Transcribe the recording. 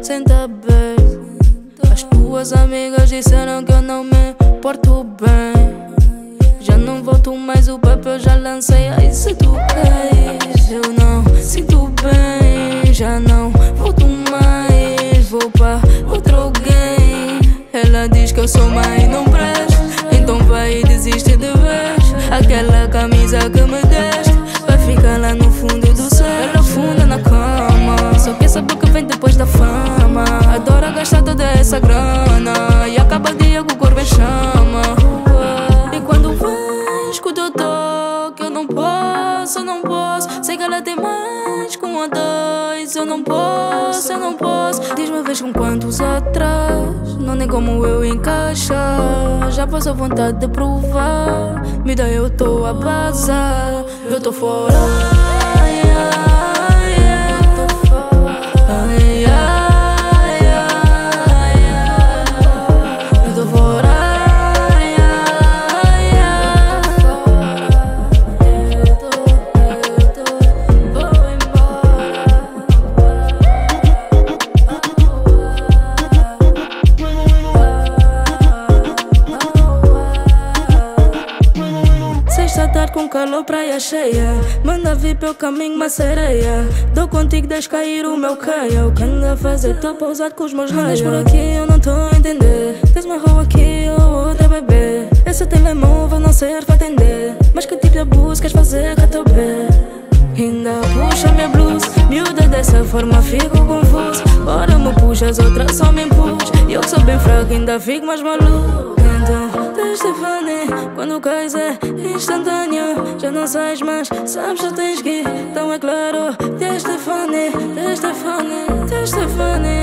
senta bem. As tuas amigas disseram que eu não me porto bem. Já não volto mais, o papel já lancei. Aí se tu queres, eu não sinto bem. Já não volto mais, vou pra outro alguém. Ela diz que eu sou mãe, não presto. Então vai e desiste de vez. Aquela camisa que me deste vai ficar lá no fundo do céu. Ela afunda na cama, só quer saber o que vem depois da fama. Adora gastar toda essa grana e acaba o dia com o corpo em chama. E quando vens com o doutor, que eu não posso, eu não posso. Sei que ela tem mais com a dois. Eu não posso, eu não posso. Diz-me uma vez com quantos atrás. Não nem como eu encaixar. Já passo a vontade de provar. Me dá, eu tô a bazar. Eu tô fora. Com calor, praia cheia. Manda vir pelo caminho, uma sereia. Dou contigo, deixa cair o meu caia. O que anda a fazer? Tô pousado com os meus raios. Por aqui eu não tô a entender. Tens uma rua aqui ou outra, bebê. Esse telemóvel não serve pra atender. Mas que tipo de abuso queres fazer com a tua bebê? Ainda puxa minha blusa. Miúda dessa forma fico confuso. Ora me puxas, outra só me empuxa. E eu que sou bem fraco ainda fico mais maluco. Então Stefani, quando cais é instantâneo. Já não sais mais, sabes que tens que ir. Então é claro, Stefani, Stefani, Stefani.